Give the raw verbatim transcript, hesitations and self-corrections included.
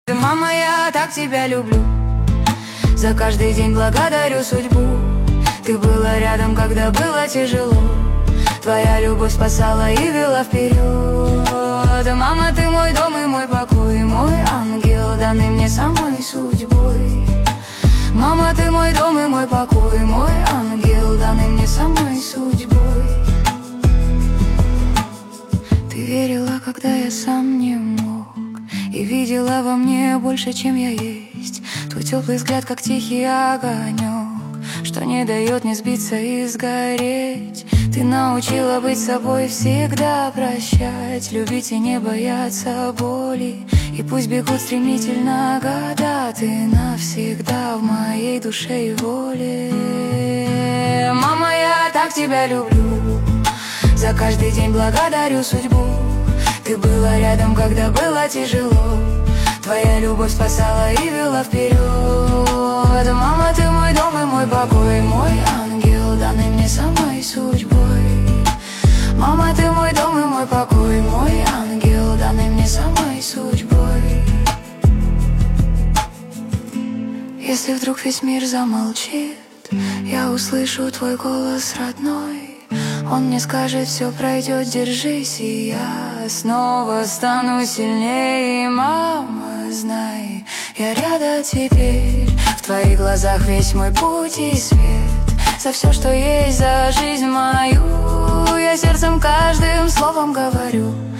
Мама, я так тебя люблю, за каждый день благодарю судьбу. Ты была рядом, когда было тяжело, твоя любовь спасала и вела вперед. Мама, ты мой дом и мой покой, мой ангел, данный мне самой судьбой. Мама, ты мой дом и мой покой, мой ангел, данный мне самой судьбой. Ты верила, когда я сам не мог, и видела во мне больше, чем я есть. Твой теплый взгляд, как тихий огонек, что не дает мне сбиться и сгореть. Ты научила быть собой, всегда прощать, любить и не бояться боли. И пусть бегут стремительно года, ты навсегда в моей душе и воле. Мама, я так тебя люблю, за каждый день благодарю судьбу. Ты была рядом, когда было тяжело, твоя любовь спасала и вела вперед. Мама, ты мой дом и мой покой, мой ангел, данный мне самой судьбой. Мама, ты мой дом и мой покой, мой ангел, данный мне самой судьбой. Если вдруг весь мир замолчит, я услышу твой голос родной. Он мне скажет: все пройдет, держись, и я снова стану сильнее. Мама, знай, я рядом теперь, в твоих глазах весь мой путь и свет. За все, что есть, за жизнь мою, я сердцем каждым словом говорю: